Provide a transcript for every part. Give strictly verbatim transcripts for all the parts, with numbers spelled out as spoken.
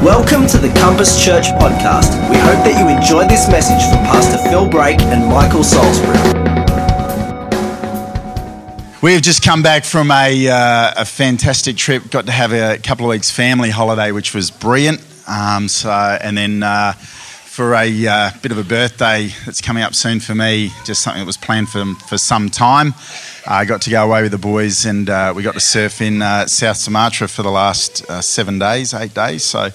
Welcome to the Compass Church podcast. We hope that you enjoyed this message from Pastor Phil Brake and Michael Salisbury. We've just come back from a, uh, a fantastic trip. Got to have a couple of weeks family holiday, which was brilliant. Um, so, and then uh, for a uh, bit of a birthday that's coming up soon for me, just something that was planned for for some time. I got to go away with the boys, and uh, we got to surf in uh, South Sumatra for the last uh, seven days, eight days. So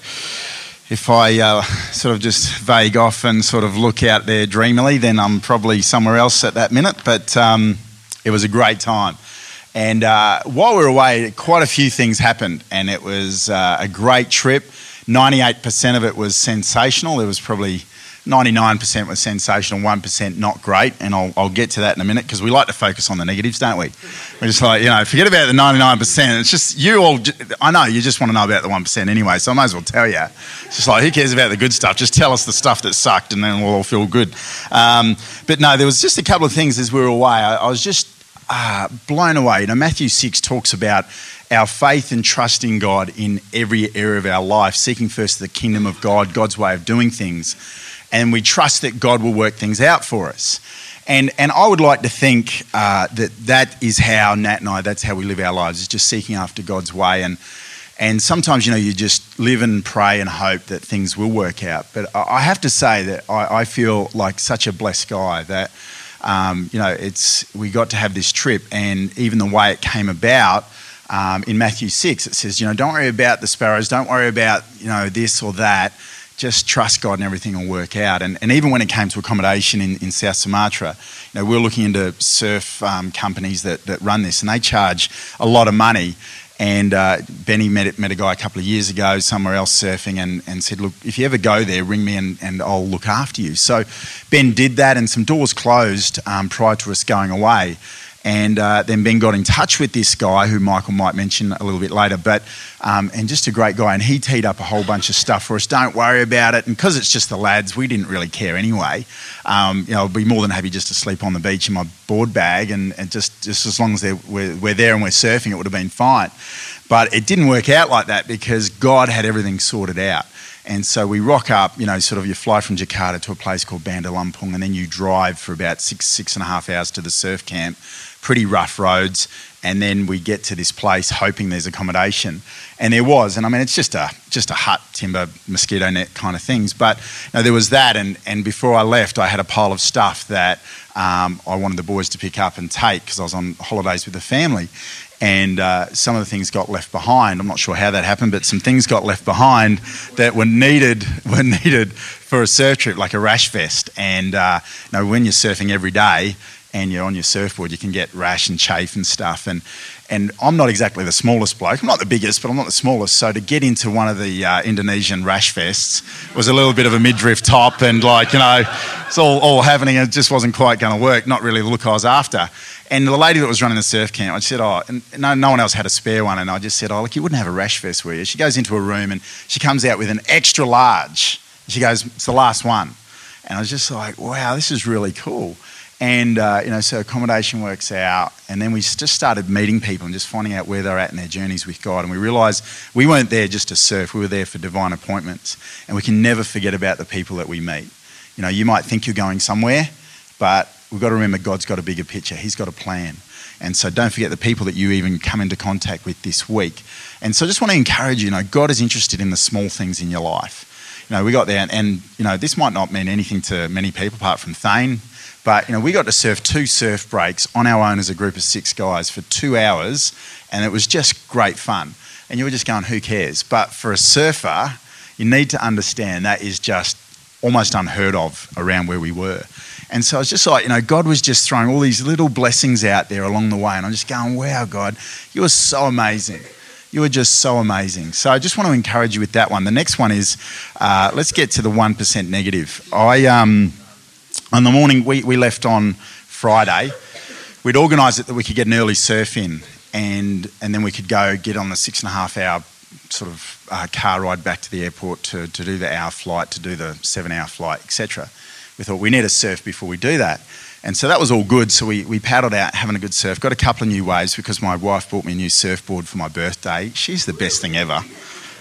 if I uh, sort of just vague off and sort of look out there dreamily, then I'm probably somewhere else at that minute. But um, it was a great time. And uh, while we were away, quite a few things happened, and it was uh, a great trip. ninety-eight percent of it was sensational. There was probably ninety-nine percent was sensational, one percent not great, and I'll, I'll get to that in a minute because we like to focus on the negatives, don't we? We're just like, you know, forget about the ninety-nine percent. It's just, you all, I know, you just want to know about the one percent anyway, so I might as well tell you. It's just like, who cares about the good stuff? Just tell us the stuff that sucked and then we'll all feel good. Um, but no, there was just a couple of things as we were away. I, I was just uh, blown away. You know, Matthew six talks about our faith and trust in God in every area of our life, seeking first the kingdom of God, God's way of doing things. And we trust that God will work things out for us. And and I would like to think uh, that that is how Nat and I, that's how we live our lives, is just seeking after God's way. And and sometimes, you know, you just live and pray and hope that things will work out. But I have to say that I, I feel like such a blessed guy that, um, you know, it's we got to have this trip, and even the way it came about, um, in Matthew six, it says, you know, don't worry about the sparrows, don't worry about, you know, this or that. Just trust God and everything will work out. And, and even when it came to accommodation in, in South Sumatra, you know, we're looking into surf um, companies that, that run this, and they charge a lot of money. And uh, Benny met, met a guy a couple of years ago somewhere else surfing and, and said, look, if you ever go there, ring me and, and I'll look after you. So Ben did that, and some doors closed um, prior to us going away. And uh, then Ben got in touch with this guy who Michael might mention a little bit later, but um, and just a great guy. And he teed up a whole bunch of stuff for us. Don't worry about it. And because it's just the lads, we didn't really care anyway. Um, you know, I'd be more than happy just to sleep on the beach in my board bag, and, and just, just as long as we're, we're there and we're surfing, it would have been fine. But it didn't work out like that because God had everything sorted out. And so we rock up, you know, sort of you fly from Jakarta to a place called Bandar Lampung, and then you drive for about six, six and a half hours to the surf camp. Pretty rough roads, and then we get to this place hoping there's accommodation, and there was. And I mean, it's just a just a hut, timber, mosquito net kind of things. But you know, there was that, and and before I left, I had a pile of stuff that um, I wanted the boys to pick up and take because I was on holidays with the family. And uh, some of the things got left behind. I'm not sure how that happened, but some things got left behind that were needed were needed for a surf trip, like a rash vest. And uh, you know, when you're surfing every day and you're on your surfboard, you can get rash and chafe and stuff. And and I'm not exactly the smallest bloke. I'm not the biggest, but I'm not the smallest. So to get into one of the uh, Indonesian rash vests was a little bit of a midriff top, and like, you know, it's all, all happening. And it just wasn't quite going to work. Not really the look I was after. And the lady that was running the surf camp, I said, oh, and no, no one else had a spare one. And I just said, oh, look, you wouldn't have a rash vest, will you? She goes into a room and she comes out with an extra large. She goes, it's the last one. And I was just like, wow, this is really cool. And, uh, you know, so accommodation works out. And then we just started meeting people and just finding out where they're at in their journeys with God. And we realised we weren't there just to surf. We were there for divine appointments. And we can never forget about the people that we meet. You know, you might think you're going somewhere, but we've got to remember God's got a bigger picture. He's got a plan. And so don't forget the people that you even come into contact with this week. And so I just want to encourage you, you know, God is interested in the small things in your life. You know, we got there and, and you know, this might not mean anything to many people apart from Thane, but, you know, we got to surf two surf breaks on our own as a group of six guys for two hours, and it was just great fun. And you were just going, who cares? But for a surfer, you need to understand that is just almost unheard of around where we were. And so it's just like, you know, God was just throwing all these little blessings out there along the way, and I'm just going, wow, God, you are so amazing. You are just so amazing. So I just want to encourage you with that one. The next one is, uh, let's get to the one percent negative. I... um. On the morning, we, we left on Friday. We'd organised it that we could get an early surf in, and and then we could go get on the six and a half hour sort of uh, car ride back to the airport to, to do the hour flight, to do the seven hour flight, et cetera. We thought we need a surf before we do that. And so that was all good. So we, we paddled out, having a good surf. Got a couple of new waves because my wife bought me a new surfboard for my birthday. She's the best thing ever.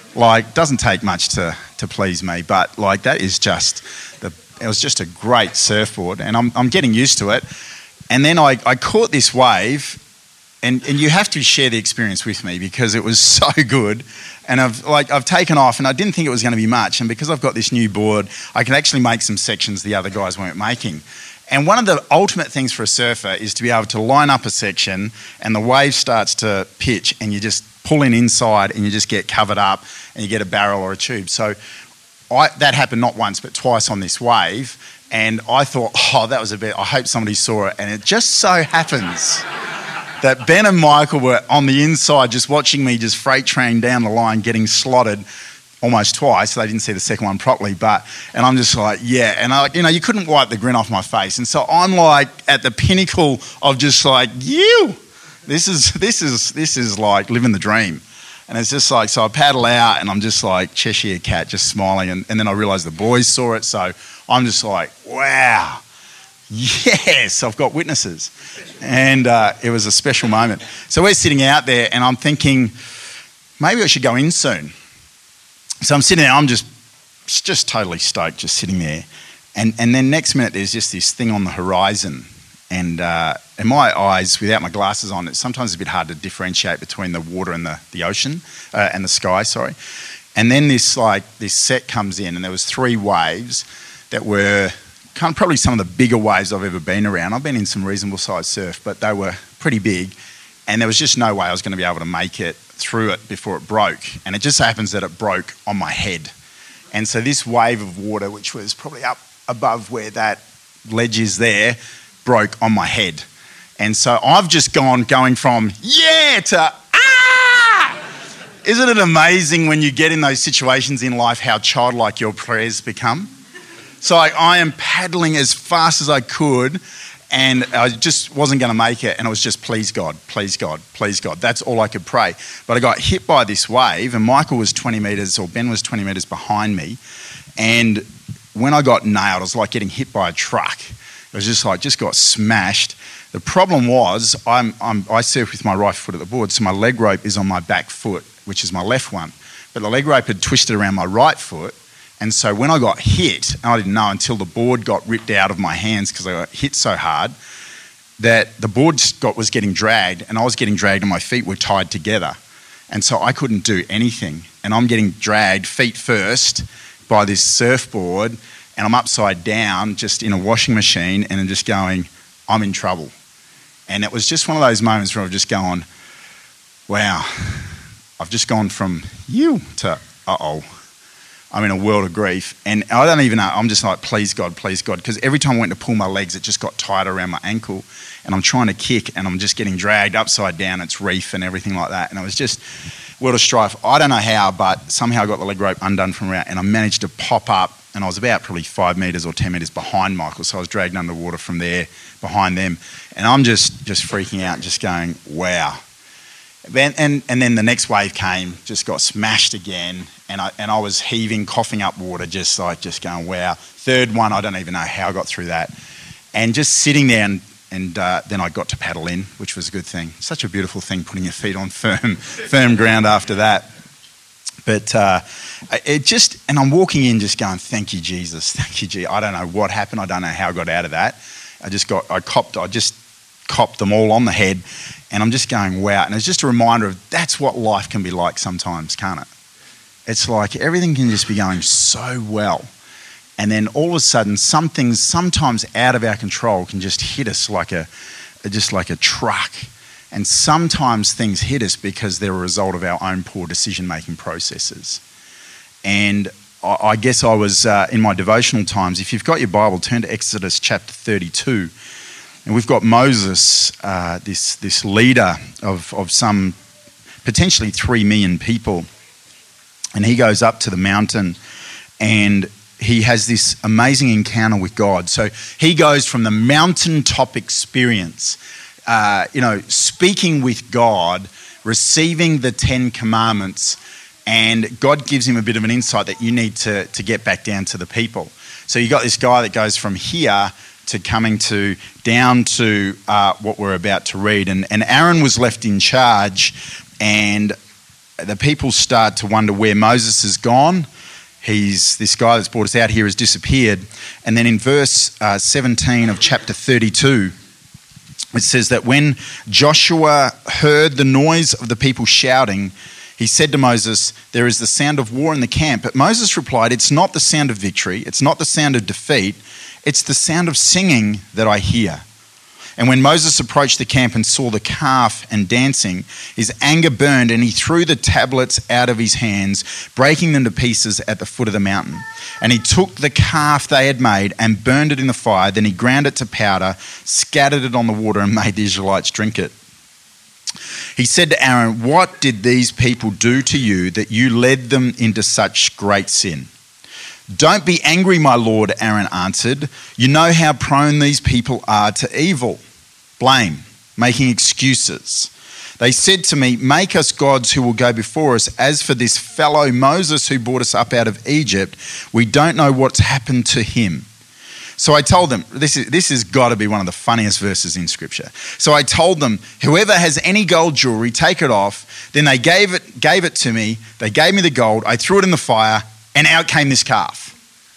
Like, doesn't take much to, to please me, but like that is just, the, it was just a great surfboard, and I'm, I'm getting used to it. And then I, I caught this wave, and, and you have to share the experience with me because it was so good. And I've like I've taken off, and I didn't think it was going to be much. And because I've got this new board, I can actually make some sections the other guys weren't making. And one of the ultimate things for a surfer is to be able to line up a section, and the wave starts to pitch, and you just pull in inside, and you just get covered up, and you get a barrel or a tube. So I, that happened not once but twice on this wave. And I thought, oh, that was a bit, I hope somebody saw it. And it just so happens that Ben and Michael were on the inside just watching me just freight train down the line, getting slotted almost twice. They didn't see the second one properly, but, and I'm just like, yeah. And I, you know, you couldn't wipe the grin off my face. And so I'm like at the pinnacle of just like, you, this is, this is, this is like living the dream. And it's just like, so I paddle out and I'm just like Cheshire Cat, just smiling. And, and then I realised the boys saw it. So I'm just like, wow, yes, I've got witnesses. And uh, it was a special moment. So we're sitting out there and I'm thinking, maybe I should go in soon. So I'm sitting there, I'm just just totally stoked, just sitting there. And and then next minute there's just this thing on the horizon. And uh, in my eyes, without my glasses on, it's sometimes a bit hard to differentiate between the water and the, the ocean, uh, and the sky, sorry. And then this like this set comes in, and there was three waves that were kind of probably some of the bigger waves I've ever been around. I've been in some reasonable sized surf, but they were pretty big. And there was just no way I was going to be able to make it through it before it broke. And it just happens that it broke on my head. And so this wave of water, which was probably up above where that ledge is there, broke on my head. And so I've just gone going from yeah to ah! Isn't it amazing when you get in those situations in life how childlike your prayers become? So I, I am paddling as fast as I could, and I just wasn't going to make it. And it was just, please God, please God, please God. That's all I could pray. But I got hit by this wave, and Michael was twenty metres, or Ben was twenty metres behind me. And when I got nailed, it was like getting hit by a truck. It was just like, just got smashed. The problem was, I'm, I'm, I surf with my right foot at the board, so my leg rope is on my back foot, which is my left one. But the leg rope had twisted around my right foot. And so when I got hit, and I didn't know until the board got ripped out of my hands because I got hit so hard, that the board got, was getting dragged, and I was getting dragged and my feet were tied together. And so I couldn't do anything. And I'm getting dragged feet first by this surfboard, and I'm upside down just in a washing machine, and I'm just going, I'm in trouble. And it was just one of those moments where I've just gone, wow, I've just gone from you to uh-oh. I'm in a world of grief. And I don't even know, I'm just like, please God, please God. Because every time I went to pull my legs, it just got tight around my ankle. And I'm trying to kick, and I'm just getting dragged upside down. It's reef and everything like that. And it was just world of strife. I don't know how, but somehow I got the leg rope undone from around, and I managed to pop up. And I was about probably five metres or ten metres behind Michael. So I was dragged underwater from there, behind them. And I'm just, just freaking out, just going, wow. And, and, and then the next wave came, just got smashed again. And I, and I was heaving, coughing up water, just like, just going, wow. Third one, I don't even know how I got through that. And just sitting there, and, and uh, then I got to paddle in, which was a good thing. Such a beautiful thing, putting your feet on firm, firm ground after that. But uh, it just, and I'm walking in just going, thank you, Jesus, thank you, Jesus. I don't know what happened. I don't know how I got out of that. I just got, I copped, I just copped them all on the head, and I'm just going, wow. And it's just a reminder of that's what life can be like sometimes, can't it? It's like everything can just be going so well, and then all of a sudden, some things sometimes out of our control can just hit us like a, just like a truck. And sometimes things hit us because they're a result of our own poor decision-making processes. And I, I guess I was uh, in my devotional times. If you've got your Bible, turn to Exodus chapter thirty-two, and we've got Moses, uh, this this leader of of some potentially three million people. And he goes up to the mountain, and he has this amazing encounter with God. So he goes from the mountaintop experience, uh, you know, speaking with God, receiving the Ten Commandments, and God gives him a bit of an insight that you need to, to get back down to the people. So you got this guy that goes from here to coming to down to uh, what we're about to read. And, and Aaron was left in charge, and the people start to wonder where Moses has gone. He's this guy that's brought us out here has disappeared. And then in verse uh, seventeen of chapter thirty-two, it says that when Joshua heard the noise of the people shouting, he said to Moses, "There is the sound of war in the camp." But Moses replied, "It's not the sound of victory. It's not the sound of defeat. It's the sound of singing that I hear." And when Moses approached the camp and saw the calf and dancing, his anger burned, and he threw the tablets out of his hands, breaking them to pieces at the foot of the mountain. And he took the calf they had made and burned it in the fire. Then he ground it to powder, scattered it on the water, and made the Israelites drink it. He said to Aaron, "What did these people do to you that you led them into such great sin?" "Don't be angry, my lord," Aaron answered. "You know how prone these people are to evil." Blame, making excuses. They said to me, "Make us gods who will go before us. As for this fellow Moses who brought us up out of Egypt, we don't know what's happened to him." So I told them, this is this has got to be one of the funniest verses in Scripture. So I told them, "Whoever has any gold jewelry, take it off." Then they gave it gave it to me. They gave me the gold. I threw it in the fire, and out came this calf.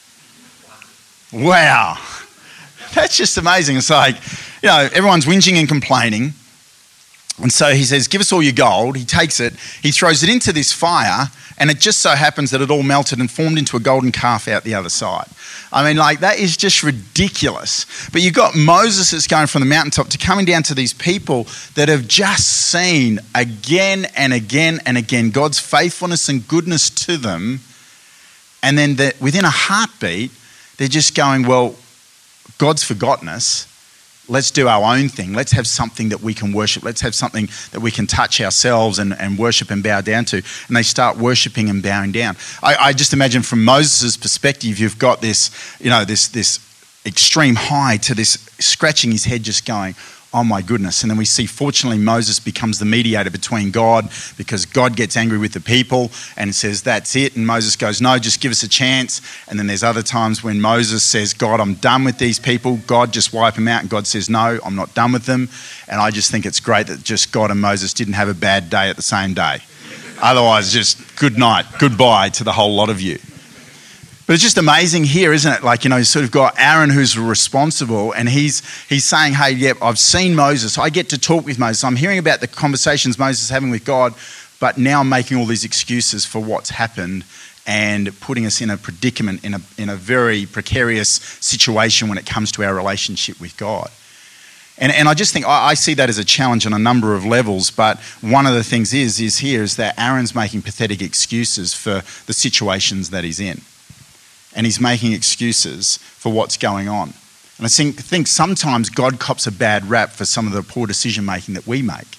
Wow. That's just amazing. It's like, you know, everyone's whinging and complaining. And so he says, "Give us all your gold." He takes it, he throws it into this fire, and it just so happens that it all melted and formed into a golden calf out the other side. I mean, like, that is just ridiculous. But you've got Moses that's going from the mountaintop to coming down to these people that have just seen again and again and again God's faithfulness and goodness to them. And then the, within a heartbeat, they're just going, well, God's forgotten us. Let's do our own thing. Let's have something that we can worship. Let's have something that we can touch ourselves and, and worship and bow down to. And they start worshiping and bowing down. I, I just imagine from Moses' perspective, you've got this, you know, this this extreme high to this scratching his head, just going, oh my goodness. And then we see, fortunately, Moses becomes the mediator between God, because God gets angry with the people and says, that's it. And Moses goes, no, just give us a chance. And then there's other times when Moses says, God, I'm done with these people. God, just wipe them out. And God says, no, I'm not done with them. And I just think it's great that just God and Moses didn't have a bad day at the same day. Otherwise, just good night, goodbye to the whole lot of you. But it's just amazing here, isn't it? Like, you know, you sort of got Aaron who's responsible, and he's he's saying, hey, yep, yeah, I've seen Moses. I get to talk with Moses. I'm hearing about the conversations Moses is having with God, but now I'm making all these excuses for what's happened and putting us in a predicament, in a in a very precarious situation when it comes to our relationship with God. And and I just think I, I see that as a challenge on a number of levels, but one of the things is, is here is that Aaron's making pathetic excuses for the situations that he's in. And he's making excuses for what's going on. And I think, think sometimes God cops a bad rap for some of the poor decision making that we make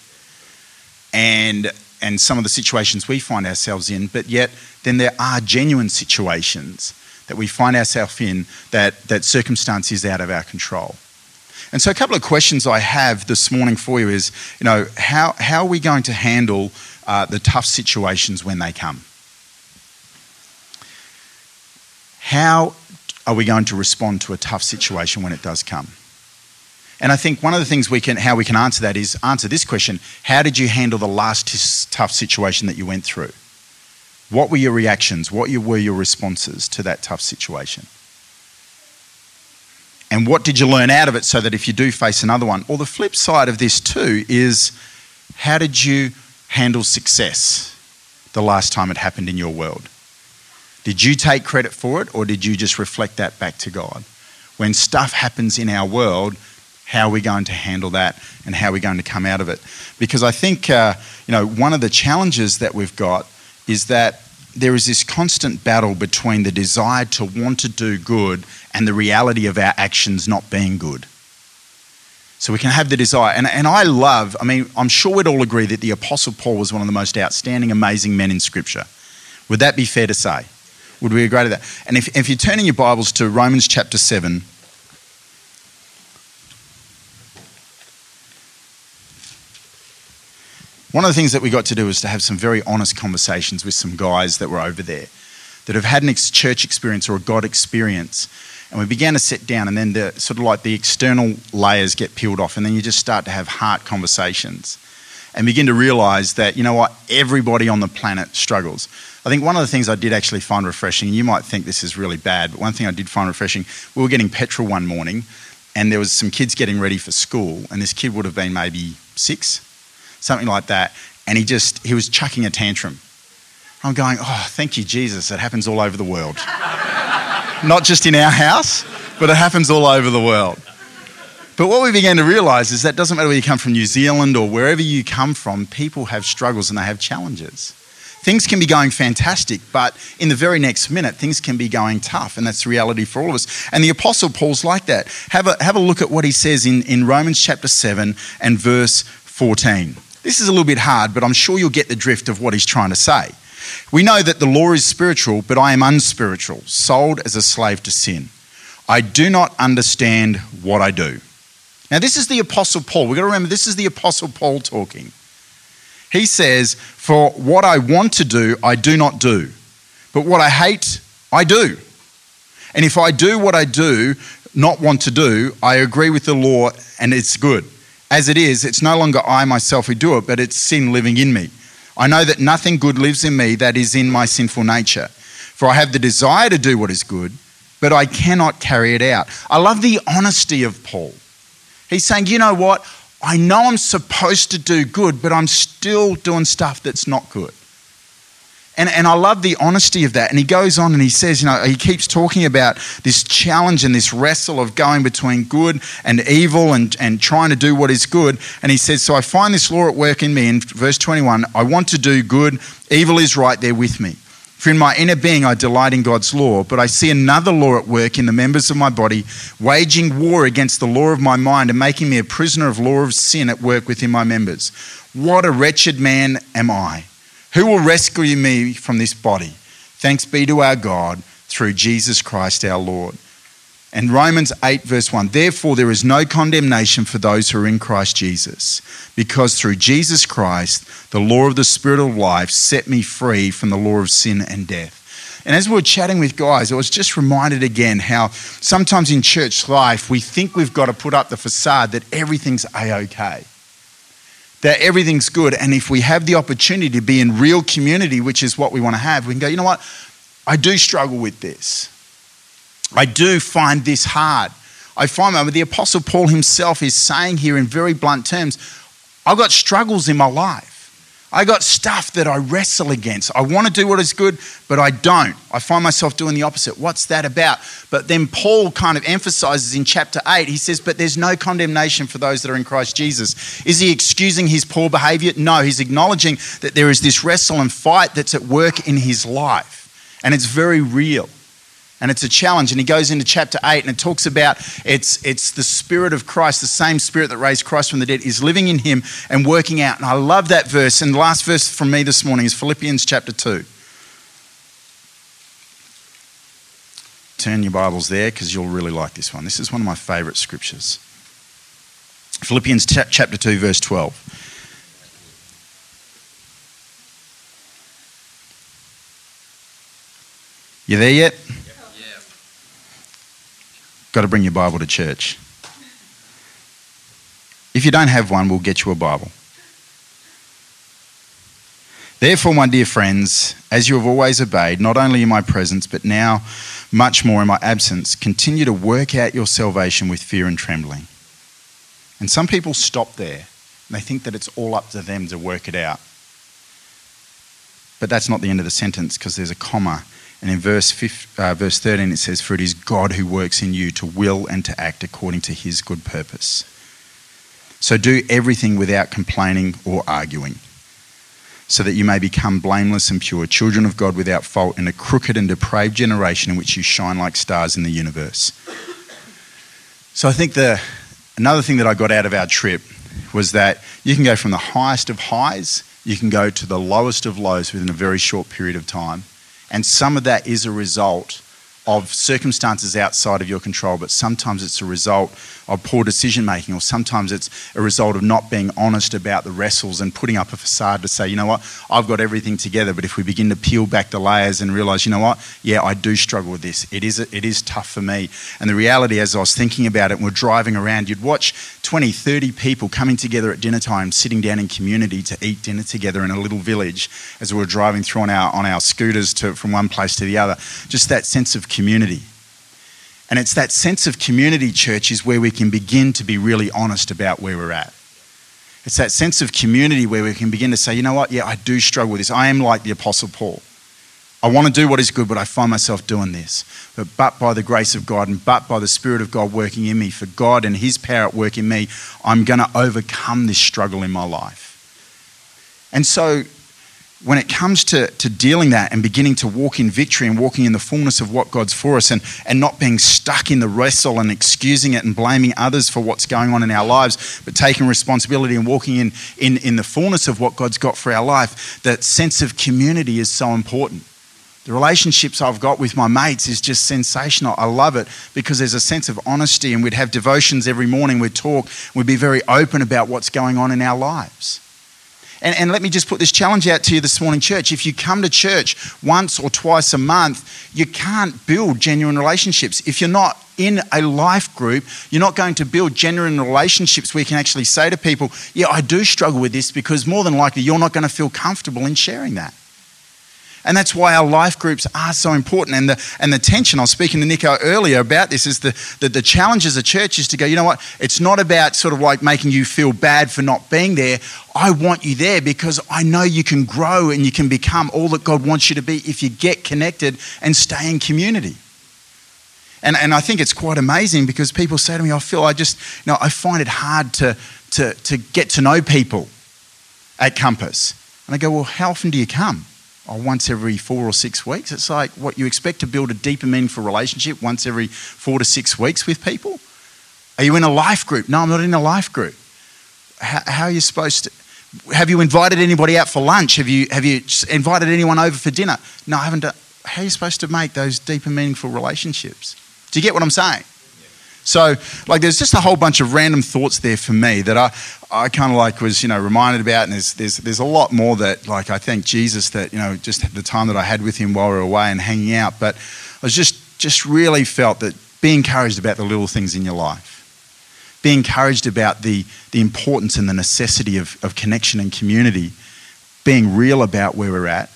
and, and some of the situations we find ourselves in, but yet then there are genuine situations that we find ourselves in that, that circumstance is out of our control. And so a couple of questions I have this morning for you is, you know, how, how are we going to handle uh, the tough situations when they come? How are we going to respond to a tough situation when it does come? And I think one of the things we can, how we can answer that is answer this question: how did you handle the last t- tough situation that you went through? What were your reactions? What were your responses to that tough situation? And what did you learn out of it so that if you do face another one? Or the flip side of this too is, how did you handle success the last time it happened in your world? Did you take credit for it, or did you just reflect that back to God? When stuff happens in our world, how are we going to handle that, and how are we going to come out of it? Because I think, uh, you know, one of the challenges that we've got is that there is this constant battle between the desire to want to do good and the reality of our actions not being good. So we can have the desire. And, and I love, I mean, I'm sure we'd all agree that the Apostle Paul was one of the most outstanding, amazing men in Scripture. Would that be fair to say? Would we agree to that? And if, if you're turning your Bibles to Romans chapter seven, one of the things that we got to do was to have some very honest conversations with some guys that were over there that have had an ex- church experience or a God experience. And we began to sit down, and then the sort of like the external layers get peeled off, and then you just start to have heart conversations. and begin to realise that, you know what, everybody on the planet struggles. I think one of the things I did actually find refreshing, and you might think this is really bad, but one thing I did find refreshing, we were getting petrol one morning and there was some kids getting ready for school, and this kid would have been maybe six, something like that, and he just, he was chucking a tantrum. I'm going, oh, thank you, Jesus, it happens all over the world. Not just in our house, but it happens all over the world. But what we began to realise is that doesn't matter whether you come from New Zealand or wherever you come from, people have struggles and they have challenges. Things can be going fantastic, but in the very next minute, things can be going tough, and that's the reality for all of us. And the Apostle Paul's like that. Have a, have a look at what he says in, in Romans chapter seven and verse fourteen. This is a little bit hard, but I'm sure you'll get the drift of what he's trying to say. We know that the law is spiritual, but I am unspiritual, sold as a slave to sin. I do not understand what I do. Now, this is the Apostle Paul. We've got to remember, this is the Apostle Paul talking. He says, for what I want to do, I do not do. But what I hate, I do. And if I do what I do not want to do, I agree with the law and it's good. As it is, it's no longer I myself who do it, but it's sin living in me. I know that nothing good lives in me that is in my sinful nature. For I have the desire to do what is good, but I cannot carry it out. I love the honesty of Paul. He's saying, you know what? I know I'm supposed to do good, but I'm still doing stuff that's not good. And, and I love the honesty of that. And he goes on and he says, you know, he keeps talking about this challenge and this wrestle of going between good and evil and, and trying to do what is good. And he says, so I find this law at work in me. In verse twenty-one, I want to do good. Evil is right there with me. For in my inner being I delight in God's law, but I see another law at work in the members of my body, waging war against the law of my mind and making me a prisoner of law of sin at work within my members. What a wretched man am I! Who will rescue me from this body? Thanks be to our God through Jesus Christ our Lord. And Romans eight verse one, therefore there is no condemnation for those who are in Christ Jesus, because through Jesus Christ, the law of the Spirit of life set me free from the law of sin and death. And as we were chatting with guys, I was just reminded again how sometimes in church life, we think we've got to put up the facade that everything's A-okay, that everything's good. And if we have the opportunity to be in real community, which is what we want to have, we can go, you know what? I do struggle with this. I do find this hard. I find that the Apostle Paul himself is saying here in very blunt terms, I've got struggles in my life. I got stuff that I wrestle against. I want to do what is good, but I don't. I find myself doing the opposite. What's that about? But then Paul kind of emphasizes in chapter eight, he says, but there's no condemnation for those that are in Christ Jesus. Is he excusing his poor behavior? No, he's acknowledging that there is this wrestle and fight that's at work in his life. And it's very real. And it's a challenge. And he goes into chapter eight and it talks about it's it's the Spirit of Christ, the same Spirit that raised Christ from the dead is living in him and working out. And I love that verse. And the last verse from me this morning is Philippians chapter two. Turn your Bibles there because you'll really like this one. This is one of my favourite scriptures. Philippians t- chapter two verse twelve. You there yet? Got to bring your Bible to church. If you don't have one, we'll get you a Bible. Therefore, my dear friends, as you have always obeyed, not only in my presence, but now much more in my absence, continue to work out your salvation with fear and trembling. And some people stop there. And they think that it's all up to them to work it out. But that's not the end of the sentence because there's a comma. And in verse fifteen, uh, verse thirteen it says, for it is God who works in you to will and to act according to his good purpose. So do everything without complaining or arguing, so that you may become blameless and pure, children of God without fault in a crooked and depraved generation in which you shine like stars in the universe. So I think the another thing that I got out of our trip was that you can go from the highest of highs, you can go to the lowest of lows within a very short period of time. And some of that is a result of circumstances outside of your control, but sometimes it's a result of poor decision making, or sometimes it's a result of not being honest about the wrestles and putting up a facade to say, you know what, I've got everything together. But if we begin to peel back the layers and realise, you know what, yeah, I do struggle with this. It is it is tough for me. And the reality, as I was thinking about it, and we're driving around, you'd watch twenty, thirty people coming together at dinner time, sitting down in community to eat dinner together in a little village as we were driving through on our on our scooters to from one place to the other. Just that sense of community. And it's that sense of community, church, is where we can begin to be really honest about where we're at. It's that sense of community where we can begin to say, you know what, yeah, I do struggle with this. I am like the Apostle Paul. I want to do what is good, but I find myself doing this. But, but by the grace of God and but by the Spirit of God working in me, for God and his power at work in me, I'm going to overcome this struggle in my life. And so when it comes to, to dealing that and beginning to walk in victory and walking in the fullness of what God's for us, and, and not being stuck in the wrestle and excusing it and blaming others for what's going on in our lives, but taking responsibility and walking in, in, in the fullness of what God's got for our life, that sense of community is so important. The relationships I've got with my mates is just sensational. I love it because there's a sense of honesty, and we'd have devotions every morning, we'd talk, we'd be very open about what's going on in our lives. And, and let me just put this challenge out to you this morning, church. If you come to church once or twice a month, you can't build genuine relationships. If you're not in a life group, you're not going to build genuine relationships where you can actually say to people, yeah, I do struggle with this, because more than likely you're not going to feel comfortable in sharing that. And that's why our life groups are so important. And the and the tension, I was speaking to Nico earlier about this, is the, the, the challenge as a church is to go, you know what, it's not about sort of like making you feel bad for not being there. I want you there because I know you can grow and you can become all that God wants you to be if you get connected and stay in community. And and I think it's quite amazing because people say to me, I feel I just, you know, I find it hard to, to, to get to know people at Compass. And I go, well, how often do you come? Oh, once every four or six weeks. It's like, what, you expect to build a deeper, meaningful relationship once every four to six weeks with people? Are you in a life group? No, I'm not in a life group. How, how are you supposed to? Have you invited anybody out for lunch? Have you have you invited anyone over for dinner? No, I haven't done. How are you supposed to make those deeper, meaningful relationships? Do you get what I'm saying? So, like, there's just a whole bunch of random thoughts there for me that I, I kind of like was, you know, reminded about, and there's, there's, there's a lot more that, like, I thank Jesus that, you know, just the time that I had with him while we were away and hanging out, but I was just, just really felt that be encouraged about the little things in your life. Be encouraged about the, the importance and the necessity of, of connection and community, being real about where we're at,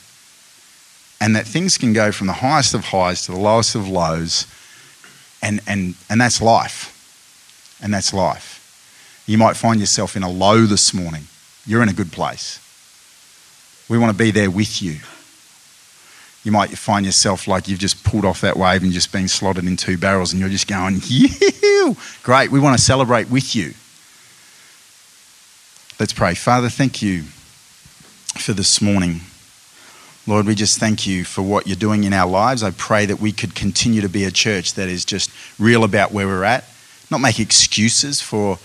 and that things can go from the highest of highs to the lowest of lows. And, and and that's life. And that's life. You might find yourself in a low this morning. You're in a good place. We want to be there with you. You might find yourself like you've just pulled off that wave and just been slotted in two barrels and you're just going, yeah, great. We want to celebrate with you. Let's pray. Father, thank you for this morning. Lord, we just thank you for what you're doing in our lives. I pray that we could continue to be a church that is just real about where we're at, not make excuses for,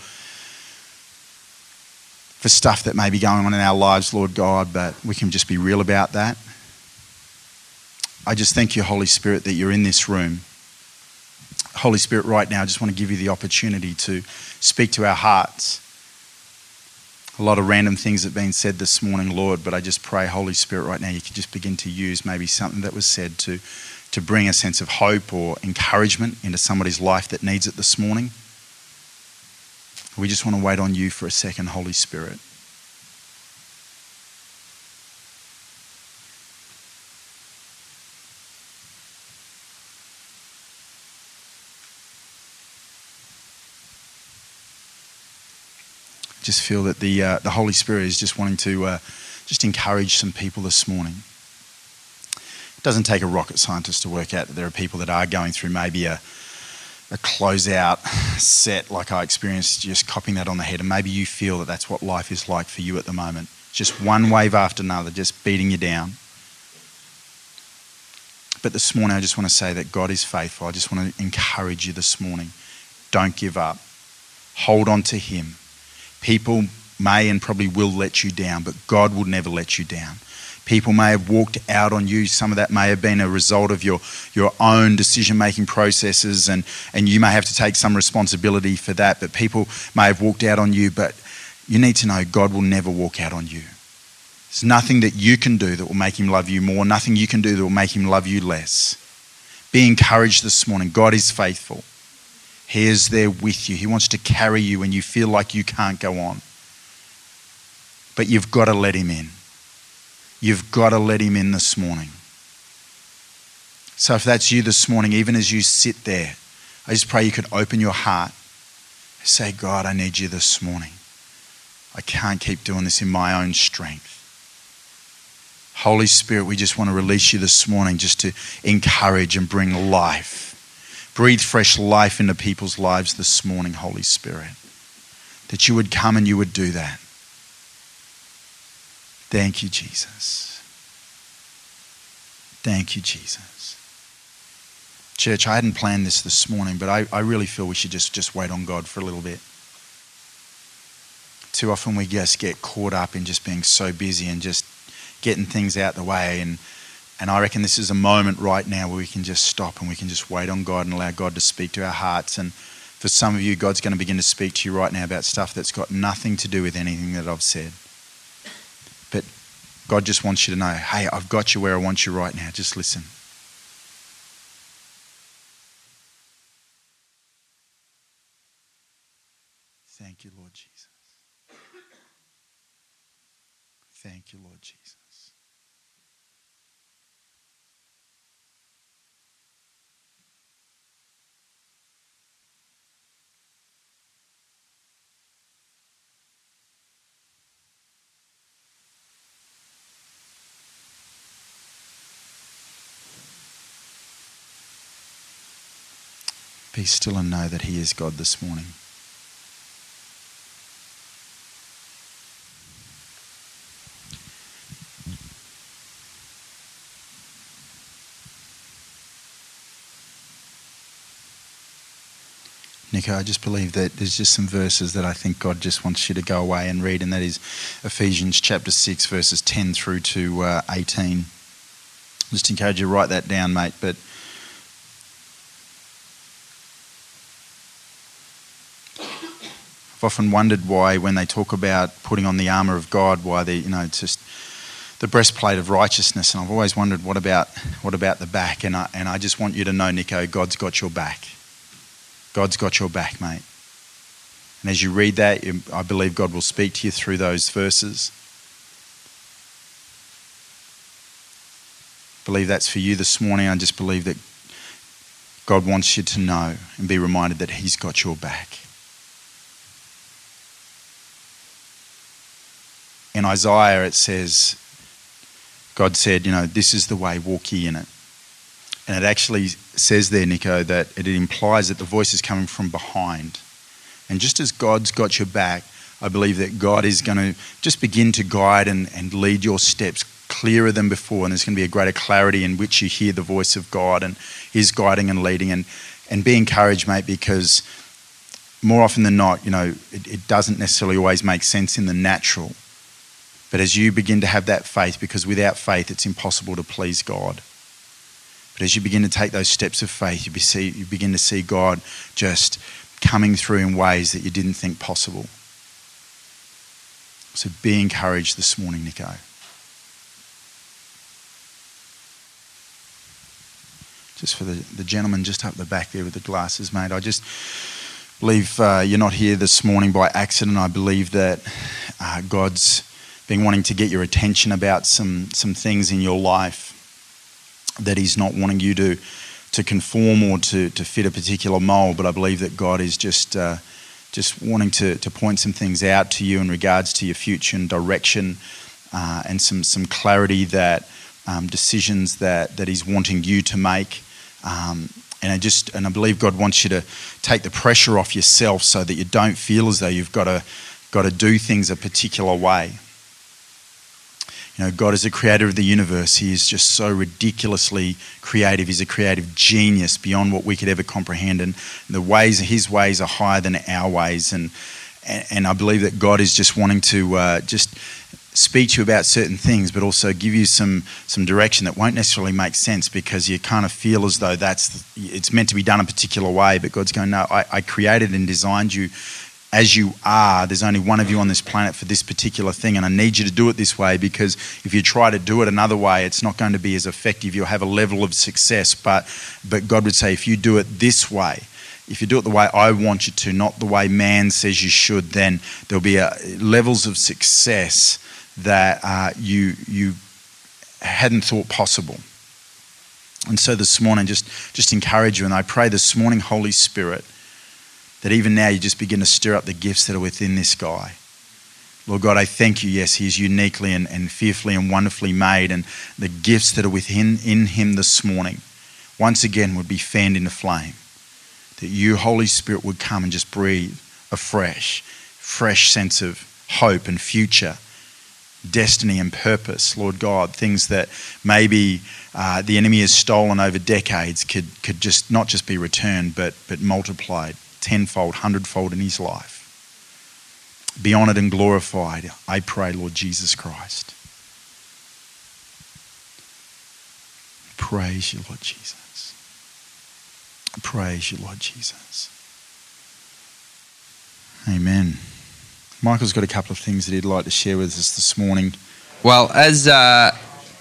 for stuff that may be going on in our lives, Lord God, but we can just be real about that. I just thank you, Holy Spirit, that you're in this room. Holy Spirit, right now, I just want to give you the opportunity to speak to our hearts. A lot of random things have been said this morning, Lord, but I just pray, Holy Spirit, right now you can just begin to use maybe something that was said to, to bring a sense of hope or encouragement into somebody's life that needs it this morning. We just want to wait on you for a second, Holy Spirit. Just feel that the uh, the Holy Spirit is just wanting to uh, just encourage some people this morning. It doesn't take a rocket scientist to work out that there are people that are going through maybe a a closeout set like I experienced, just copping that on the head, and maybe you feel that that's what life is like for you at the moment. Just one wave after another, just beating you down. But this morning I just want to say that God is faithful. I just want to encourage you this morning. Don't give up. Hold on to him. People may and probably will let you down, but God will never let you down. People may have walked out on you. Some of that may have been a result of your, your own decision-making processes, and, and you may have to take some responsibility for that. But people may have walked out on you, but you need to know God will never walk out on you. There's nothing that you can do that will make him love you more, nothing you can do that will make him love you less. Be encouraged this morning. God is faithful. He is there with you. He wants to carry you when you feel like you can't go on. But you've got to let him in. You've got to let him in this morning. So if that's you this morning, even as you sit there, I just pray you could open your heart and say, God, I need you this morning. I can't keep doing this in my own strength. Holy Spirit, we just want to release you this morning just to encourage and bring life. Breathe fresh life into people's lives this morning, Holy Spirit. That you would come and you would do that. Thank you, Jesus. Thank you, Jesus. Church, I hadn't planned this this morning, but I, I really feel we should just, just wait on God for a little bit. Too often we just get caught up in just being so busy and just getting things out the way. And, and I reckon this is a moment right now where we can just stop and we can just wait on God and allow God to speak to our hearts. And for some of you, God's going to begin to speak to you right now about stuff that's got nothing to do with anything that I've said. But God just wants you to know, hey, I've got you where I want you right now. Just listen. Thank you, Lord Jesus. Thank you, Lord Jesus. Be still and know that he is God this morning. Nico, I just believe that there's just some verses that I think God just wants you to go away and read, and that is Ephesians chapter six, verses ten through to uh, eighteen. Just encourage you to write that down, mate. But I've often wondered why, when they talk about putting on the armour of God, why they, you know, it's just the breastplate of righteousness. And I've always wondered, what about what about the back? And I and I just want you to know, Nico, God's got your back. God's got your back, mate. And as you read that, I believe God will speak to you through those verses. I believe that's for you this morning. I just believe that God wants you to know and be reminded that he's got your back. In Isaiah it says, God said, you know, this is the way, walk ye in it. And it actually says there, Nico, that it implies that the voice is coming from behind. And just as God's got your back, I believe that God is going to just begin to guide and, and lead your steps clearer than before. And there's going to be a greater clarity in which you hear the voice of God and his guiding and leading. And, and be encouraged, mate, because more often than not, you know, it, it doesn't necessarily always make sense in the natural. But as you begin to have that faith, because without faith it's impossible to please God. But as you begin to take those steps of faith, you, be see, you begin to see God just coming through in ways that you didn't think possible. So be encouraged this morning, Nico. Just for the, the gentleman just up the back there with the glasses, mate, I just believe uh, you're not here this morning by accident. I believe that uh, God's been wanting to get your attention about some, some things in your life, that he's not wanting you to to conform or to, to fit a particular mold, but I believe that God is just uh, just wanting to, to point some things out to you in regards to your future and direction, uh, and some some clarity that um, decisions that that he's wanting you to make. Um, and I just and I believe God wants you to take the pressure off yourself so that you don't feel as though you've got to got to do things a particular way. You know, God is a creator of the universe. He is just so ridiculously creative. He's a creative genius beyond what we could ever comprehend. And the ways, his ways are higher than our ways. And and I believe that God is just wanting to uh, just speak to you about certain things, but also give you some some direction that won't necessarily make sense because you kind of feel as though that's it's meant to be done a particular way, but God's going, no, I, I created and designed you as you are. There's only one of you on this planet for this particular thing, and I need you to do it this way, because if you try to do it another way, it's not going to be as effective. You'll have a level of success, but but God would say, if you do it this way, if you do it the way I want you to, not the way man says you should, then there'll be a, levels of success that uh, you you hadn't thought possible. And so this morning, just, just encourage you, and I pray this morning, Holy Spirit, that even now you just begin to stir up the gifts that are within this guy. Lord God, I thank you, yes, he is uniquely and, and fearfully and wonderfully made, and the gifts that are within in him this morning, once again, would be fanned into flame. That you, Holy Spirit, would come and just breathe a fresh, fresh sense of hope and future, destiny and purpose, Lord God. Things that maybe uh, the enemy has stolen over decades could could just not just be returned, but but multiplied tenfold, hundredfold in his life. Be honoured and glorified, I pray, Lord Jesus Christ. Praise you, Lord Jesus. Praise you, Lord Jesus. Amen. Michael's got a couple of things that he'd like to share with us this morning. Well, as uh,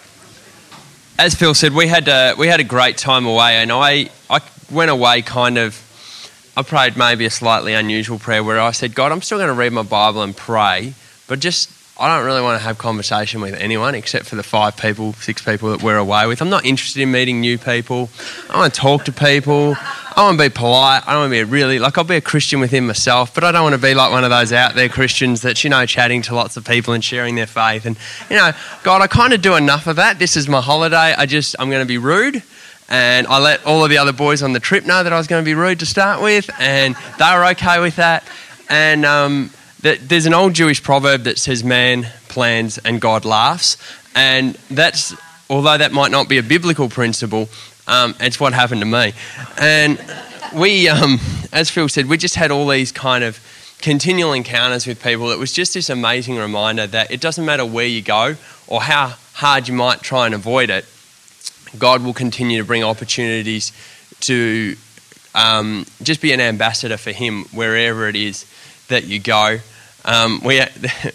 as Phil said, we had a, we had a great time away, and I I went away kind of. I prayed maybe a slightly unusual prayer where I said, God, I'm still going to read my Bible and pray, but just I don't really want to have conversation with anyone except for the five people, six people that we're away with. I'm not interested in meeting new people. I want to talk to people. I want to be polite. I don't want to be a really, like I'll be a Christian within myself, but I don't want to be like one of those out there Christians that's, you know, chatting to lots of people and sharing their faith. And, you know, God, I kind of do enough of that. This is my holiday. I just, I'm going to be rude. And I let all of the other boys on the trip know that I was going to be rude to start with, and they were okay with that. And um, th- there's an old Jewish proverb that says, man plans and God laughs. And that's, although that might not be a biblical principle, um, it's what happened to me. And we, um, as Phil said, we just had all these kind of continual encounters with people. It was just this amazing reminder that it doesn't matter where you go or how hard you might try and avoid it, God will continue to bring opportunities to um, just be an ambassador for him wherever it is that you go. Um, we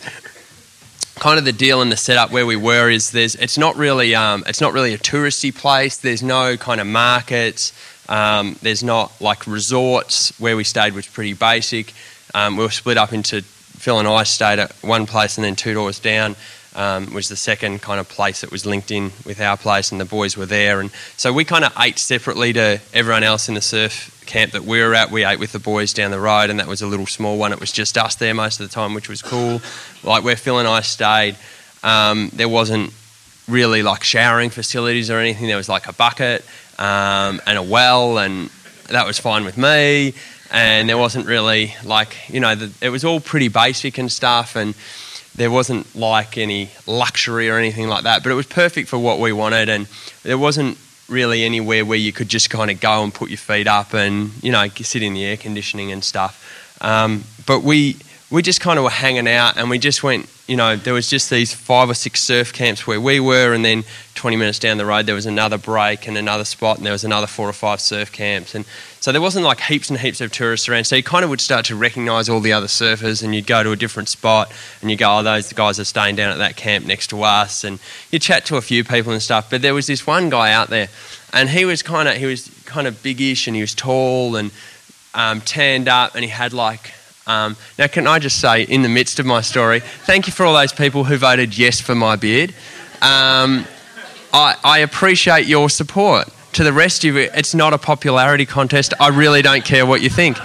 kind of the deal and the setup where we were is there's it's not really um, it's not really a touristy place. There's no kind of markets. Um, there's not like resorts. Where we stayed was pretty basic. Um, we were split up into Phil and I stayed at one place, and then two doors down Um, was the second kind of place that was linked in with our place, and the boys were there. And so we kind of ate separately to everyone else in the surf camp that we were at. We ate with the boys down the road, and that was a little small one. It was just us there most of the time, which was cool. Like where Phil and I stayed, um, there wasn't really like showering facilities or anything. There was like a bucket um, and a well, and that was fine with me. And there wasn't really like, you know, the, it was all pretty basic and stuff, and there wasn't like any luxury or anything like that, but it was perfect for what we wanted, and there wasn't really anywhere where you could just kind of go and put your feet up and, you know, sit in the air conditioning and stuff. Um, but we we just kind of were hanging out, and we just went, you know, there was just these five or six surf camps where we were, and then twenty minutes down the road there was another break and another spot, and there was another four or five surf camps. And so there wasn't like heaps and heaps of tourists around, so you kind of would start to recognise all the other surfers, and you'd go to a different spot and you go, oh, those guys are staying down at that camp next to us, and you chat to a few people and stuff. But there was this one guy out there, and he was kind of he was kind of biggish, and he was tall and um, tanned up, and he had like Um, now, can I just say, in the midst of my story, thank you for all those people who voted yes for my beard. Um, I, I appreciate your support. To the rest of you, it's not a popularity contest. I really don't care what you think.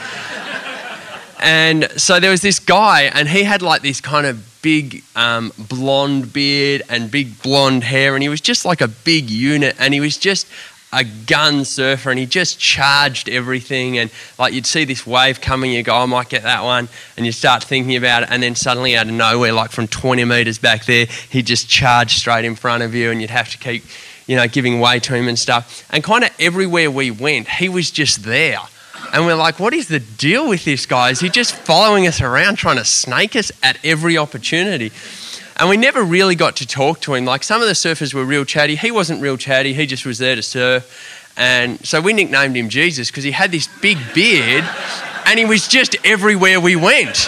And so there was this guy, and he had like this kind of big um, blonde beard and big blonde hair, and he was just like a big unit, and he was just a gun surfer, and he just charged everything. And like you'd see this wave coming, you go, I might get that one, and you start thinking about it, and then suddenly out of nowhere, like from twenty metres back there, he just charged straight in front of you, and you'd have to keep, you know, giving way to him and stuff. And kind of everywhere we went, he was just there. And we're like, what is the deal with this guy? Is he just following us around, trying to snake us at every opportunity? And we never really got to talk to him. Like, some of the surfers were real chatty. He wasn't real chatty. He just was there to surf. And so we nicknamed him Jesus because he had this big beard and he was just everywhere we went.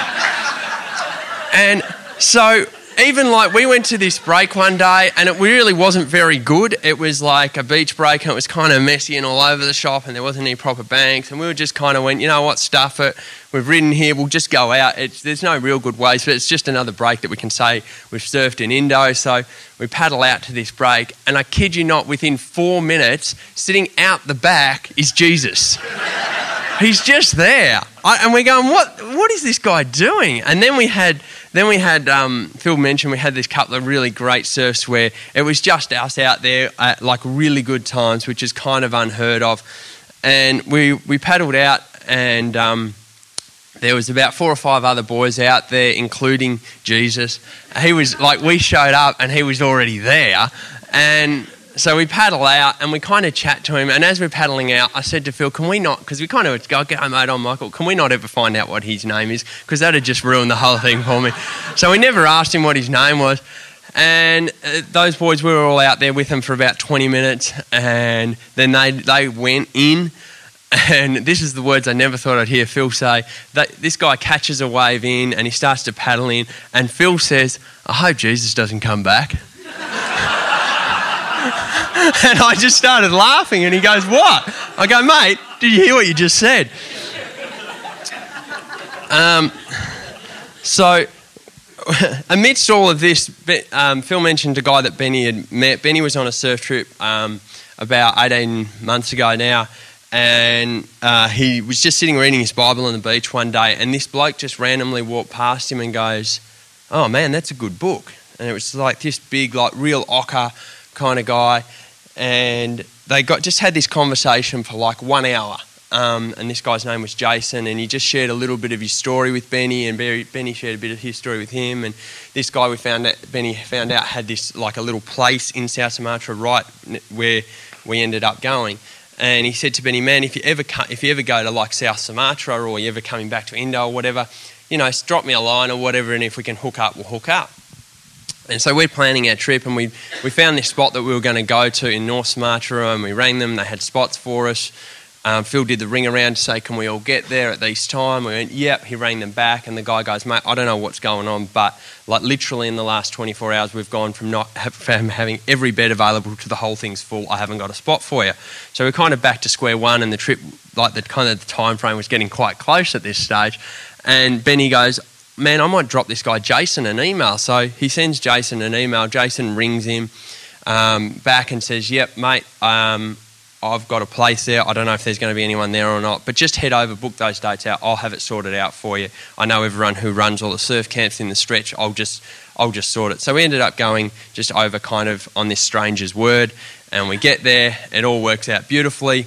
And so even like we went to this break one day and it really wasn't very good. It was like a beach break and it was kind of messy and all over the shop and there wasn't any proper banks. And we were just kind of went, you know what, stuff it. We've ridden here, we'll just go out. It's, there's no real good ways, but it's just another break that we can say we've surfed in Indo. So we paddle out to this break and I kid you not, within four minutes, sitting out the back is Jesus. He's just there. I, and we're going, what What is this guy doing? And then we had, then we had um, Phil mentioned we had this couple of really great surfs where it was just us out there at like really good times, which is kind of unheard of. And we, we paddled out and um, there was about four or five other boys out there, including Jesus. He was like, we showed up and he was already there. And so we paddle out and we kind of chat to him. And as we're paddling out, I said to Phil, can we not, because we kind of go, go mate, on Michael, can we not ever find out what his name is? Because that had just ruined the whole thing for me. So we never asked him what his name was. And uh, those boys, we were all out there with him for about twenty minutes. And then they, they went in. And this is the words I never thought I'd hear Phil say. That this guy catches a wave in and he starts to paddle in. And Phil says, I hope Jesus doesn't come back. And I just started laughing and he goes, what? I go, mate, did you hear what you just said? Um, so amidst all of this, um, Phil mentioned a guy that Benny had met. Benny was on a surf trip um, about eighteen months ago now. And uh, he was just sitting reading his Bible on the beach one day and this bloke just randomly walked past him and goes, oh man, that's a good book. And it was like this big, like real ochre kind of guy. And they got just had this conversation for like one hour. Um, and this guy's name was Jason, and he just shared a little bit of his story with Benny, and Benny shared a bit of his story with him. And this guy we found out, Benny found out, had this like a little place in South Sumatra right where we ended up going. And he said to Benny, man, if you ever if you ever go to like South Sumatra or you're ever coming back to Indo or whatever, you know, drop me a line or whatever, and if we can hook up, we'll hook up. And so we're planning our trip, and we we found this spot that we were going to go to in North Sumatra, and we rang them. They had spots for us. Um, Phil did the ring around to say, can we all get there at this time? We went, yep. He rang them back, and the guy goes, mate, I don't know what's going on, but like literally in the last twenty-four hours, we've gone from not have, from having every bed available to the whole thing's full. I haven't got a spot for you. So we're kind of back to square one, and the trip, like the kind of the time frame was getting quite close at this stage. And Benny goes, man, I might drop this guy Jason an email. So he sends Jason an email. Jason rings him um, back and says, yep, mate, um, I've got a place there. I don't know if there's going to be anyone there or not, but just head over, book those dates out. I'll have it sorted out for you. I know everyone who runs all the surf camps in the stretch. I'll just I'll just sort it. So we ended up going just over kind of on this stranger's word, and we get there. It all works out beautifully,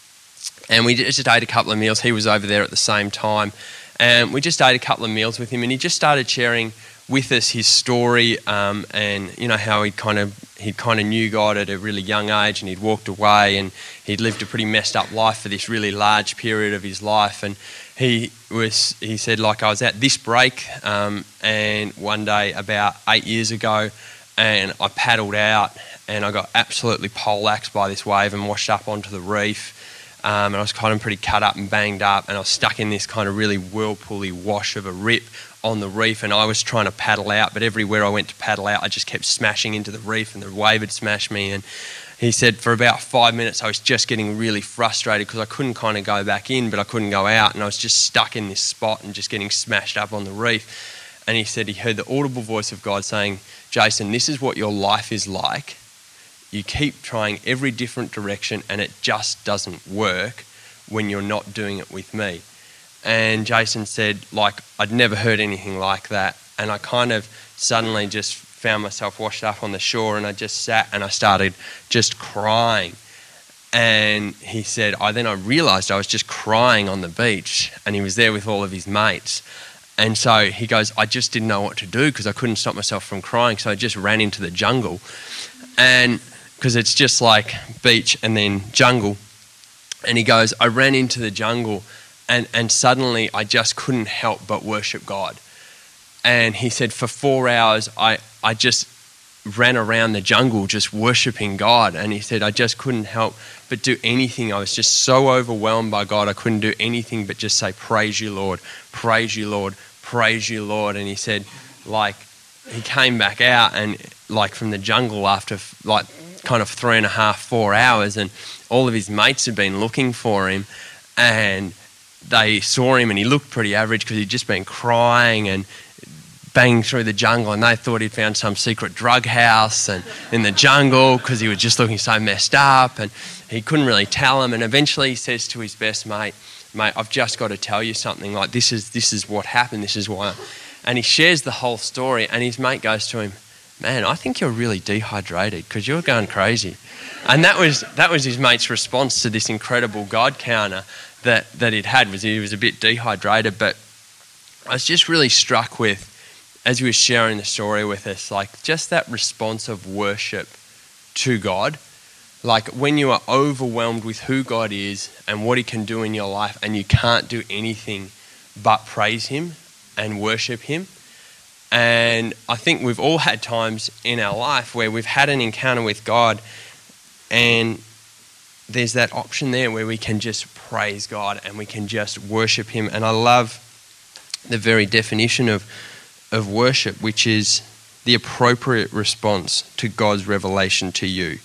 and we just ate a couple of meals. He was over there at the same time. And we just ate a couple of meals with him, and he just started sharing with us his story, um, and you know how he kind of he kind of knew God at a really young age, and he'd walked away, and he'd lived a pretty messed up life for this really large period of his life. And he was he said, like, I was at this break, um, and one day about eight years ago, and I paddled out, and I got absolutely poleaxed by this wave and washed up onto the reef. Um, and I was kind of pretty cut up and banged up, and I was stuck in this kind of really whirlpooly wash of a rip on the reef, and I was trying to paddle out, but everywhere I went to paddle out, I just kept smashing into the reef, and the wave had smashed me. And he said for about five minutes I was just getting really frustrated because I couldn't kind of go back in, but I couldn't go out, and I was just stuck in this spot and just getting smashed up on the reef. And he said he heard the audible voice of God saying, Jason, this is what your life is like. You keep trying every different direction and it just doesn't work when you're not doing it with me. And Jason said, like, I'd never heard anything like that. And I kind of suddenly just found myself washed up on the shore, and I just sat and I started just crying. And he said, I then I realised I was just crying on the beach, and he was there with all of his mates. And so he goes, I just didn't know what to do because I couldn't stop myself from crying. So I just ran into the jungle. And because it's just like beach and then jungle. And he goes, I ran into the jungle and, and suddenly I just couldn't help but worship God. And he said, for four hours, I, I just ran around the jungle just worshiping God. And he said, I just couldn't help but do anything. I was just so overwhelmed by God. I couldn't do anything but just say, praise you, Lord, praise you, Lord, praise you, Lord. And he said, like, he came back out and like from the jungle after like kind of three and a half, four hours, and all of his mates had been looking for him, and they saw him and he looked pretty average because he'd just been crying and banging through the jungle, and they thought he'd found some secret drug house and in the jungle because he was just looking so messed up, and he couldn't really tell him. And eventually he says to his best mate, mate, I've just got to tell you something. Like, this is this is what happened. This is why. And he shares the whole story, and his mate goes to him, man, I think you're really dehydrated because you're going crazy. And that was that was his mate's response to this incredible God counter that, that he'd had, was he was a bit dehydrated. But I was just really struck with, as he was sharing the story with us, like just that response of worship to God. Like when you are overwhelmed with who God is and what he can do in your life, and you can't do anything but praise him and worship him. And I think we've all had times in our life where we've had an encounter with God, and there's that option there where we can just praise God and we can just worship him. And I love the very definition of of worship, which is the appropriate response to God's revelation to you.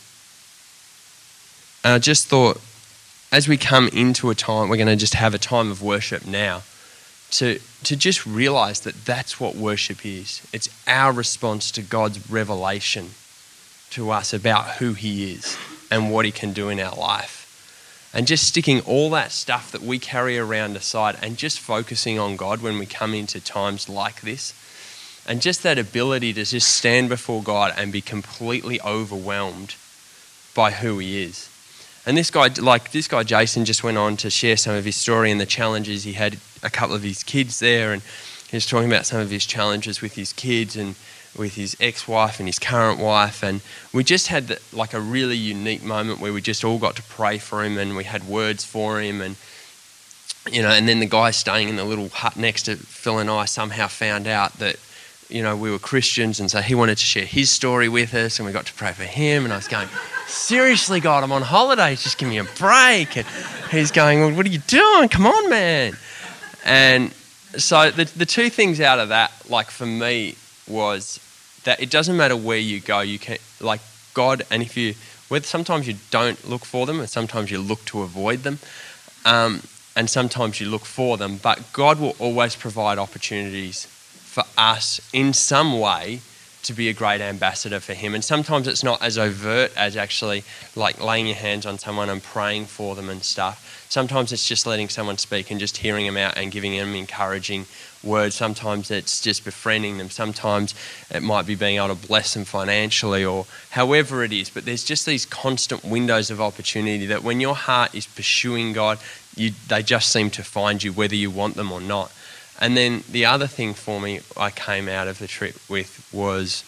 And I just thought, as we come into a time, we're going to just have a time of worship now, to to just realize that that's what worship is. It's our response to God's revelation to us about who he is and what he can do in our life. And just sticking all that stuff that we carry around aside and just focusing on God when we come into times like this. And just that ability to just stand before God and be completely overwhelmed by who he is. And this guy, like this guy Jason, just went on to share some of his story and the challenges. He had a couple of his kids there, and he was talking about some of his challenges with his kids and with his ex-wife and his current wife. And we just had the, like a really unique moment where we just all got to pray for him, and we had words for him. And you know, and then the guy staying in the little hut next to Phil and I somehow found out that, you know, we were Christians, and so he wanted to share his story with us, and we got to pray for him. And I was going, seriously, God, I'm on holidays, just give me a break. And he's going, well, what are you doing? Come on, man. And so the the two things out of that, like for me, was that it doesn't matter where you go, you can, like God, and if you, whether sometimes you don't look for them, and sometimes you look to avoid them, um, and sometimes you look for them, but God will always provide opportunities for us in some way to be a great ambassador for him. And sometimes it's not as overt as actually like laying your hands on someone and praying for them and stuff. Sometimes it's just letting someone speak and just hearing them out and giving them encouraging words. Sometimes it's just befriending them. Sometimes it might be being able to bless them financially, or however it is. But there's just these constant windows of opportunity that when your heart is pursuing God, you, they just seem to find you whether you want them or not. And then the other thing for me I came out of the trip with was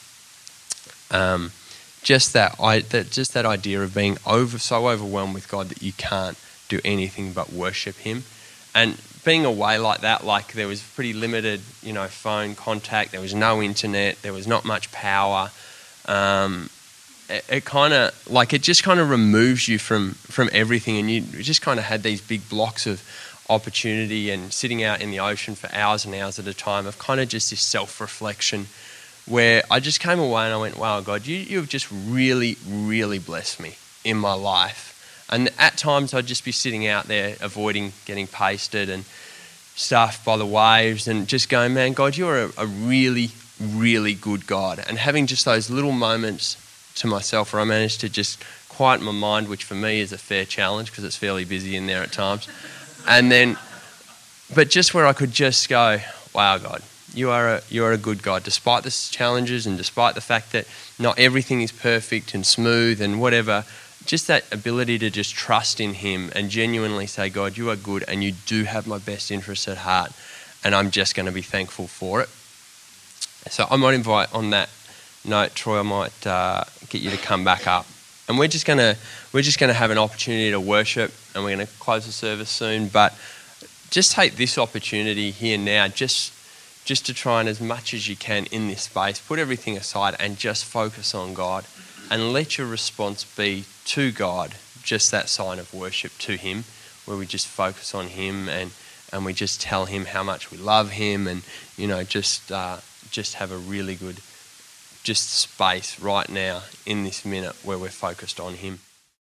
um, just that I that just that idea of being over so overwhelmed with God that you can't do anything but worship him. And being away like that, like there was pretty limited, you know, phone contact, there was no internet, there was not much power. Um, it, it kind of like it just kind of removes you from from everything, and you just kind of had these big blocks of opportunity, and sitting out in the ocean for hours and hours at a time of kind of just this self-reflection where I just came away and I went, wow, God, you, you've just really, really blessed me in my life. And at times I'd just be sitting out there avoiding getting pasted and stuff by the waves and just going, man, God, you're a, a really, really good God. And having just those little moments to myself where I managed to just quiet my mind, which for me is a fair challenge because it's fairly busy in there at times. And then, but just where I could just go, wow, God, you are a you are a good God, despite the challenges and despite the fact that not everything is perfect and smooth and whatever. Just that ability to just trust in him and genuinely say, God, you are good and you do have my best interests at heart, and I'm just going to be thankful for it. So I might invite on that note, Troy, I might uh, get you to come back up. And we're just gonna we're just gonna have an opportunity to worship, and we're gonna close the service soon. But just take this opportunity here now, just just to try and, as much as you can in this space, put everything aside and just focus on God, and let your response be to God, just that sign of worship to him, where we just focus on him and, and we just tell him how much we love him, and, you know, just uh, just have a really good just space right now in this minute where we're focused on him.